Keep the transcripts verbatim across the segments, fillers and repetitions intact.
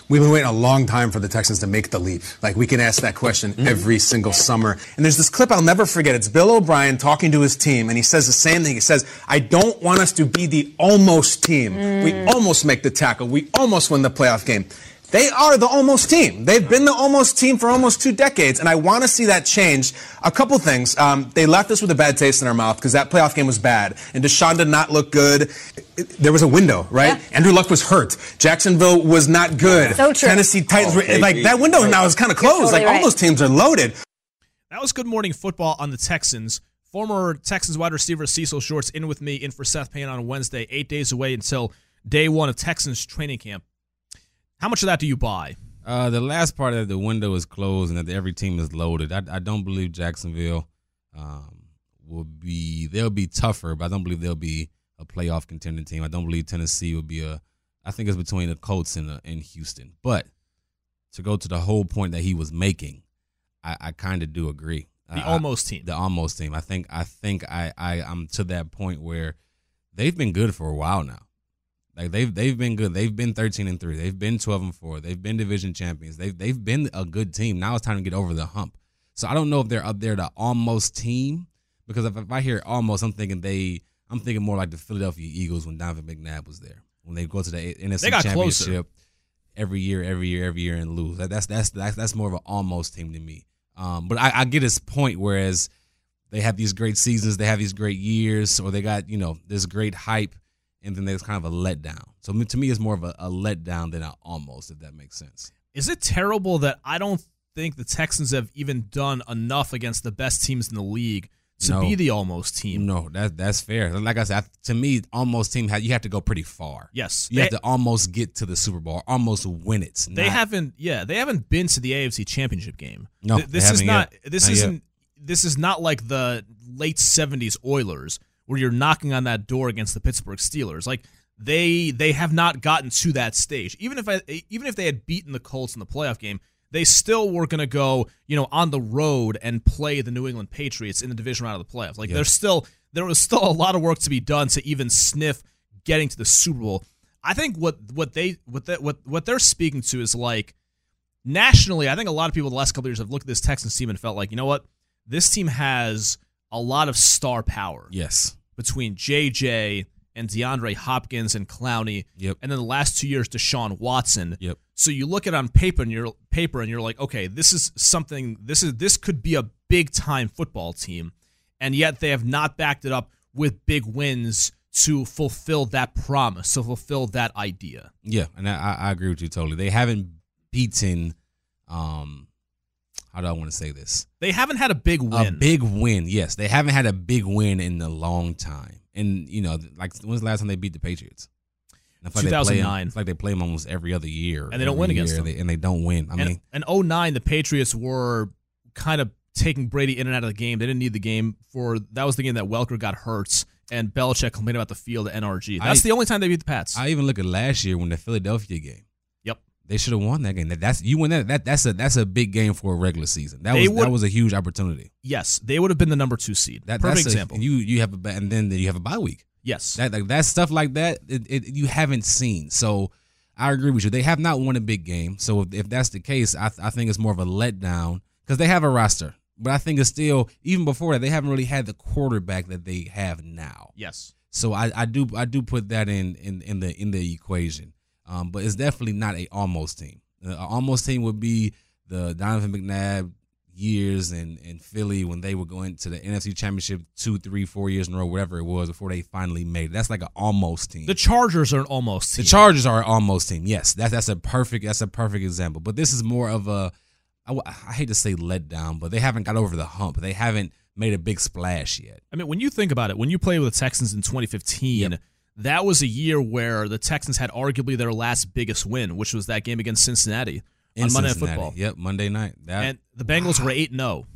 We've been waiting a long time for the Texans to make the leap. Like, we can ask that question every single summer. And there's this clip I'll never forget. It's Bill O'Brien talking to his team, and he says the same thing. He says, I don't want us to be the almost team. Mm. We almost make the tackle. We almost win the playoff game. They are the almost team. They've been the almost team for almost two decades, and I want to see that change. A couple things. Um, they left us with a bad taste in our mouth because that playoff game was bad, and Deshaun did not look good. It, it, there was a window, right? Yeah. Andrew Luck was hurt. Jacksonville was not good. So true. Tennessee Titans, oh, were, like, that window now is kind of closed. Totally like, right. All those teams are loaded. That was Good Morning Football on the Texans. Former Texans wide receiver Cecil Shorts in with me, in for Seth Payne on Wednesday, eight days away until day one of Texans training camp. How much of that do you buy? Uh, the last part of the window is closed and that every team is loaded. I, I don't believe Jacksonville um, will be – they'll be tougher, but I don't believe they'll be a playoff contending team. I don't believe Tennessee will be a – I think it's between the Colts and, uh, and Houston. But to go to the whole point that he was making, I, I kind of do agree. The uh, almost team. The almost team. I think I think I, I, I'm to that point where they've been good for a while now. Like they've they've been good. They've been thirteen and three. They've been twelve and four. They've been division champions. They've they've been a good team. Now it's time to get over the hump. So I don't know if they're up there the almost team, because if, if I hear almost, I'm thinking they I'm thinking more like the Philadelphia Eagles when Donovan McNabb was there. When they go to the N F C Championship closer. every year, every year, every year and lose. That, that's that's that's that's more of an almost team to me. Um, but I, I get his point. Whereas they have these great seasons, they have these great years, or they got you know this great hype. And then there's kind of a letdown. So to me, it's more of a, a letdown than an almost, if that makes sense. Is it terrible that I don't think the Texans have even done enough against the best teams in the league to no. be the almost team? No, that that's fair. Like I said, to me, almost team, you have to go pretty far. Yes. You they, have to almost get to the Super Bowl, almost win it. They not, haven't, yeah, they haven't been to the A F C Championship game. No, Th- this is not. Yet. This not isn't. Yet. This is not like the late seventies Oilers where you're knocking on that door against the Pittsburgh Steelers. Like. They they have not gotten to that stage. Even if I, even if they had beaten the Colts in the playoff game, they still were going to go, you know, on the road and play the New England Patriots in the division round of the playoffs. Like, yeah. there's still there was still a lot of work to be done to even sniff getting to the Super Bowl. I think what what they what that what what they're speaking to is like nationally. I think a lot of people the last couple of years have looked at this Texans team and felt like, you know what, this team has a lot of star power. Yes, between J J and DeAndre Hopkins and Clowney, yep. and then the last two years, Deshaun Watson. Yep. So you look at it on paper and you're paper and you're like, okay, this is something. This is this could be a big time football team, and yet they have not backed it up with big wins to fulfill that promise, to fulfill that idea. Yeah, and I, I agree with you totally. They haven't beaten. Um, how do I want to say this? They haven't had a big win. A big win, yes. They haven't had a big win in a long time. And, you know, like, when's the last time they beat the Patriots? two thousand nine. It's like they play them almost every other year. And they don't win against them. They, and they don't win. I and, mean, in oh nine, the Patriots were kind of taking Brady in and out of the game. They didn't need the game for – that was the game that Welker got hurt and Belichick complained about the field at N R G. That's I, the only time they beat the Pats. I even look at last year when the Philadelphia game. Yep. They should have won that game. That's you win that. That that's a that's a big game for a regular season. That they was would, that was a huge opportunity. Yes, they would have been the number two seed. That, Perfect that's example. A, you you have a and then you have a bye week. Yes, that like that stuff like that it, it, you haven't seen. So I agree with you. They have not won a big game. So if, if that's the case, I I think it's more of a letdown because they have a roster. But I think it's still even before that they haven't really had the quarterback that they have now. Yes. So I, I do I do put that in in, in the in the equation. Um, but it's definitely not a almost team. An almost team would be the Donovan McNabb years in, in Philly when they were going to the N F C Championship two, three, four years in a row, whatever it was, before they finally made it. That's like an almost team. The Chargers are an almost team. The Chargers are an almost team. Yes, that's that's a perfect that's a perfect example. But this is more of a I, I hate to say letdown, but they haven't got over the hump. They haven't made a big splash yet. I mean, when you think about it, when you played with the Texans in twenty fifteen. Yep. That was a year where the Texans had arguably their last biggest win, which was that game against Cincinnati In on Monday Cincinnati. Night Football. Yep, Monday night. That, and the Bengals wow. were eight and oh.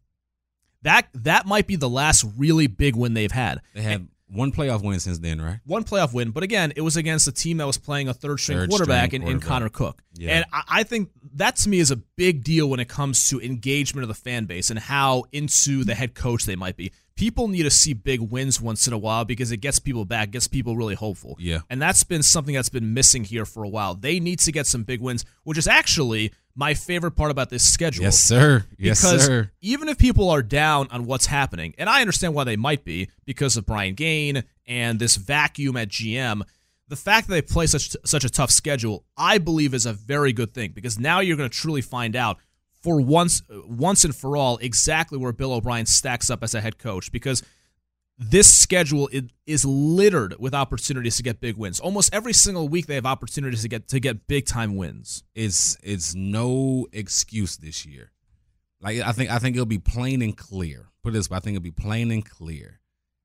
That that might be the last really big win they've had. They had and one playoff win since then, right? One playoff win, but again, it was against a team that was playing a third-string third quarterback, string in, in quarterback. Connor Cook. Yeah. And I, I think that, to me, is a big deal when it comes to engagement of the fan base and how into the head coach they might be. people need to see big wins once in a while because it gets people back, gets people really hopeful. Yeah. And that's been something that's been missing here for a while. They need to get some big wins, which is actually my favorite part about this schedule. Yes, sir. Yes, because sir. even if people are down on what's happening, and I understand why they might be because of Brian Gaine and this vacuum at G M, the fact that they play such such a tough schedule, I believe is a very good thing because now you're going to truly find out for once once and for all exactly where Bill O'Brien stacks up as a head coach, because this schedule is littered with opportunities to get big wins. Almost every single week they have opportunities to get to get big time wins. It's it's no excuse this year. Like I think I think it'll be plain and clear. Put it this way, I think it'll be plain and clear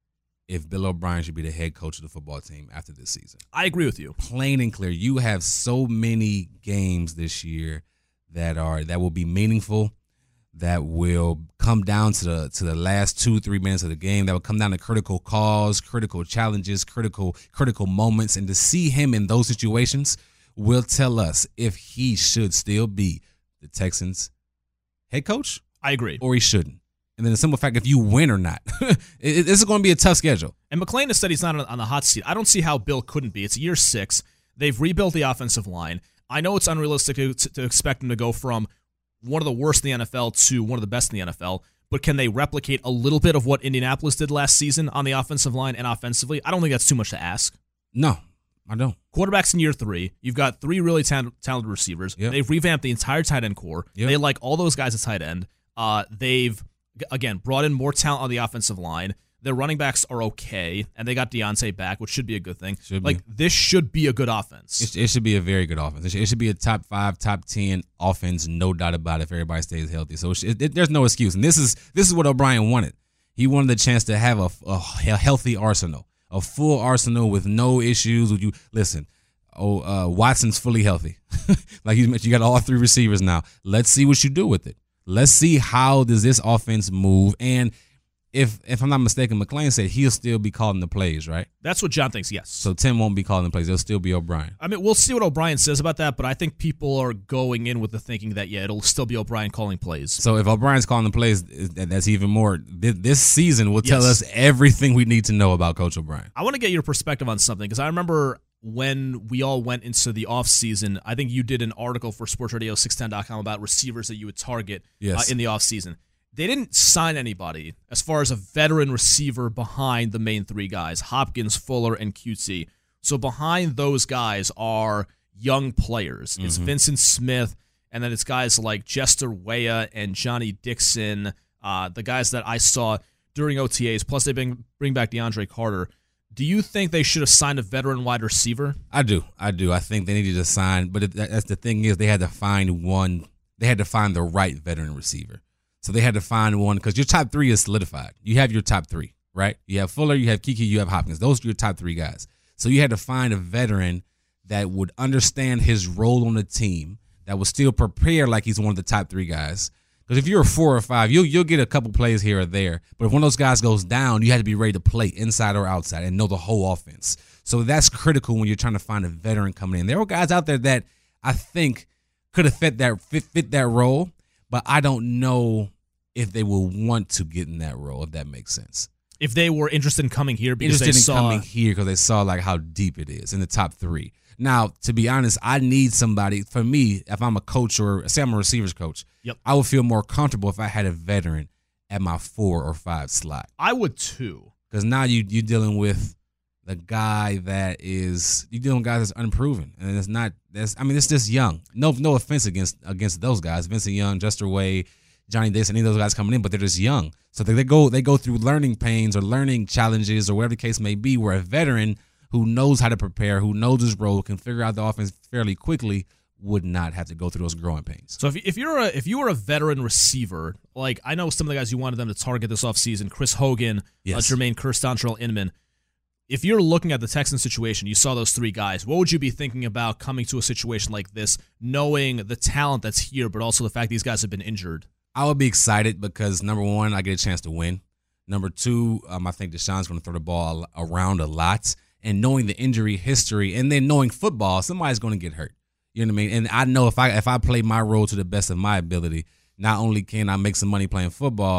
if Bill O'Brien should be the head coach of the football team after this season. I agree with you. Plain and clear. You have so many games this year that are that will be meaningful, that will come down to the to the last two, three minutes of the game, that will come down to critical calls, critical challenges, critical critical moments. And to see him in those situations will tell us if he should still be the Texans head coach. I agree. Or he shouldn't. And then the simple fact, if you win or not, it, it, this is going to be a tough schedule. And McClain has said he's not on, on the hot seat. I don't see how Bill couldn't be. It's year six. They've rebuilt the offensive line. I know it's unrealistic to, to expect him to go from one of the worst in the N F L to one of the best in the N F L, but can they replicate a little bit of what Indianapolis did last season on the offensive line and offensively? I don't think that's too much to ask. No, I don't. Quarterbacks in year three. You've got three really ta- talented receivers. Yep. They've revamped the entire tight end core. Yep. They like all those guys at tight end. Uh, they've, again, brought in more talent on the offensive line. Their running backs are okay, and they got Deontay back, which should be a good thing. Should like be. This should be a good offense. It, it should be a very good offense. It should, it should be a top five, top ten offense, no doubt about it, if everybody stays healthy. So it, it, there's no excuse. And this is this is what O'Brien wanted. He wanted the chance to have a, a healthy arsenal, a full arsenal with no issues. With you listen, oh uh, Watson's fully healthy. Like you mentioned, you got all three receivers now. Let's see what you do with it. Let's see how does this offense move. And If if I'm not mistaken, McClain said he'll still be calling the plays, right? That's what John thinks, yes. So Tim won't be calling the plays. It'll still be O'Brien. I mean, we'll see what O'Brien says about that, but I think people are going in with the thinking that, yeah, it'll still be O'Brien calling plays. So if O'Brien's calling the plays, that's even more. This season will tell Yes. us everything we need to know about Coach O'Brien. I want to get your perspective on something, because I remember when we all went into the offseason, I think you did an article for sports radio six ten dot com about receivers that you would target Yes. uh, in the offseason. They didn't sign anybody as far as a veteran receiver behind the main three guys, Hopkins, Fuller, and Q T. So behind those guys are young players. It's Mm-hmm. Vincent Smith, and then it's guys like Jester Weah and Johnny Dixon, uh, the guys that I saw during O T As. Plus, they bring, bring back DeAndre Carter. Do you think they should have signed a veteran wide receiver? I do. I do. I think they needed to sign, but it, that's the thing is they had to find one. They had to find the right veteran receiver. So they had to find one because your top three is solidified. You have your top three, right? You have Fuller, you have Kiki, you have Hopkins. Those are your top three guys. So you had to find a veteran that would understand his role on the team, that would still prepare like he's one of the top three guys. Because if you're a four or five, you'll you'll get a couple plays here or there. But if one of those guys goes down, you had to be ready to play inside or outside and know the whole offense. So that's critical when you're trying to find a veteran coming in. There were guys out there that I think could have fit that fit, fit that role, but I don't know if they will want to get in that role, if that makes sense. If they were interested in coming here because Interested they in saw coming here because they saw like how deep it is in the top three. Now, to be honest, I need somebody. For me, if I'm a coach or say I'm a receivers coach, Yep. I would feel more comfortable if I had a veteran at my four or five slot. I would too. Because now you you're dealing with the guy that is you're dealing with guys that's unproven, and it's not. That's I mean, it's just young. No, no offense against against those guys, Vincent Young, Jester Weah, Johnny Dixon, any of those guys coming in, but they're just young. So they, they go they go through learning pains or learning challenges or whatever the case may be. Where a veteran who knows how to prepare, who knows his role, can figure out the offense fairly quickly, would not have to go through those growing pains. So if if you're a if you were a veteran receiver, like I know some of the guys you wanted them to target this offseason, Chris Hogan, Yes. uh, Jermaine Kearse, Dontrell Inman. If you're looking at the Texans situation, you saw those three guys. What would you be thinking about coming to a situation like this, knowing the talent that's here, but also the fact these guys have been injured? I would be excited because, number one, I get a chance to win. Number two, um, I think Deshaun's going to throw the ball around a lot. And knowing the injury history and then knowing football, somebody's going to get hurt. You know what I mean? And I know if I if I play my role to the best of my ability, not only can I make some money playing football,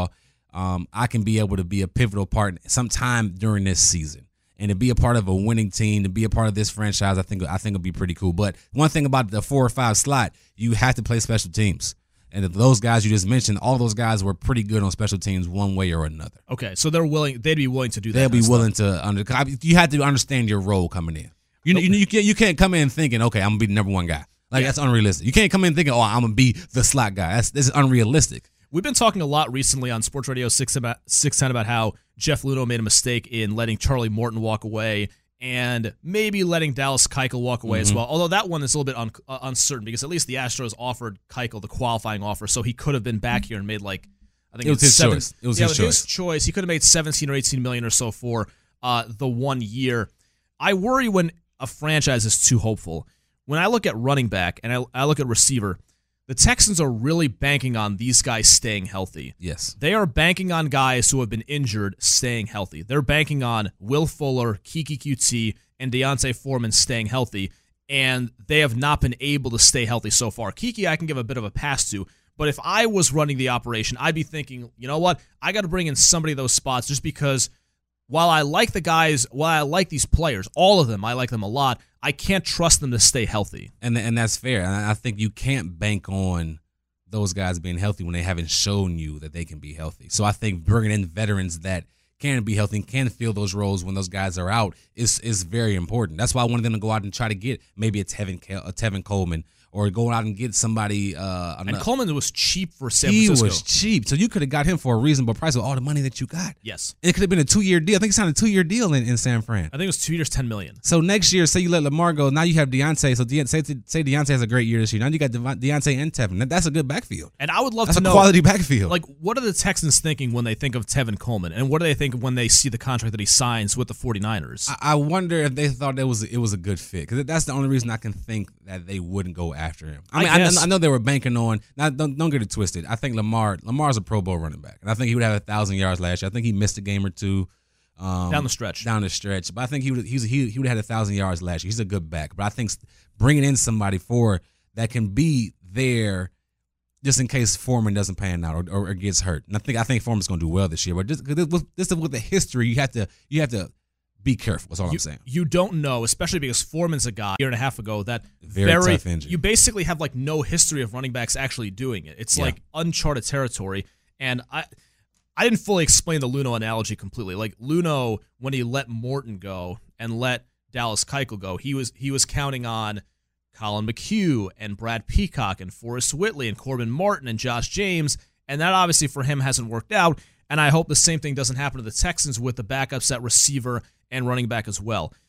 um, I can be able to be a pivotal part sometime during this season. And to be a part of a winning team, to be a part of this franchise, I think I think it'll be pretty cool. But one thing about the four or five slot, you have to play special teams. And those guys you just mentioned, all those guys were pretty good on special teams one way or another. Okay, so they're willing. They'd be willing to do that. They'll be willing to under. You have to understand your role coming in. You know, okay. you, you can't you can't come in thinking, okay, I'm gonna be the number one guy. Like yeah. That's unrealistic. You can't come in thinking, oh, I'm gonna be the slot guy. That's this is unrealistic. We've been talking a lot recently on Sports Radio six about six ten about how Jeff Luhnow made a mistake in letting Charlie Morton walk away, and maybe letting Dallas Keuchel walk away mm-hmm. as well. Although that one is a little bit un- uh, uncertain because at least the Astros offered Keuchel the qualifying offer, so he could have been back here and made like I think it was his seven, choice. It was yeah, his it was choice. His choice. He could have made seventeen or eighteen million or so for uh, the one year. I worry when a franchise is too hopeful. When I look at running back and I, I look at receiver, the Texans are really banking on these guys staying healthy. Yes. They are banking on guys who have been injured staying healthy. They're banking on Will Fuller, Keke Coutee, and D'Onta Foreman staying healthy, and they have not been able to stay healthy so far. Keke I can give a bit of a pass to, but if I was running the operation, I'd be thinking, you know what? I got to bring in somebody of those spots just because while I like the guys, while I like these players, all of them, I like them a lot, I can't trust them to stay healthy. And and that's fair. And I think you can't bank on those guys being healthy when they haven't shown you that they can be healthy. So I think bringing in veterans that can be healthy and can fill those roles when those guys are out is is very important. That's why I wanted them to go out and try to get maybe a Tevin, a Tevin Coleman or go out and get somebody. Uh, and Coleman was cheap for San he Francisco. He was cheap. So you could have got him for a reasonable price with all the money that you got. Yes. It could have been a two-year deal. I think he signed a two-year deal in, in San Fran. I think it was two years, ten million dollars. So next year, say you let Lamar go, now you have D'Onta. So De- say, say D'Onta has a great year this year. Now you got De- D'Onta and Tevin. That, that's a good backfield. And I would love that's to know. That's a quality backfield. Like, what are the Texans thinking when they think of Tevin Coleman? And what do they think when they see the contract that he signs with the 49ers? I, I wonder if they thought that was it was a good fit. Because that's the only reason I can think that they wouldn't go after him. I mean, I, I, I know they were banking on. Now, don't, don't get it twisted. I think Lamar Lamar's a Pro Bowl running back, and I think he would have a thousand yards last year. I think he missed a game or two um, down the stretch. Down the stretch, but I think he would he was, he, he would have had a thousand yards last year. He's a good back, but I think bringing in somebody for that can be there just in case Foreman doesn't pan out or, or, or gets hurt. And I think I think Foreman's going to do well this year. But just this, this is with the history, you have to you have to. Be careful. That's all you, I'm saying. You don't know, especially because Foreman's a guy a year and a half ago that very, very tough injury. You basically have like no history of running backs actually doing it. It's yeah. like uncharted territory. And I I didn't fully explain the Luhnow analogy completely. Like Luhnow, when he let Morton go and let Dallas Keuchel go, he was he was counting on Colin McHugh and Brad Peacock and Forrest Whitley and Corbin Martin and Josh James, and that obviously for him hasn't worked out. And I hope the same thing doesn't happen to the Texans with the backups at receiver and running back as well.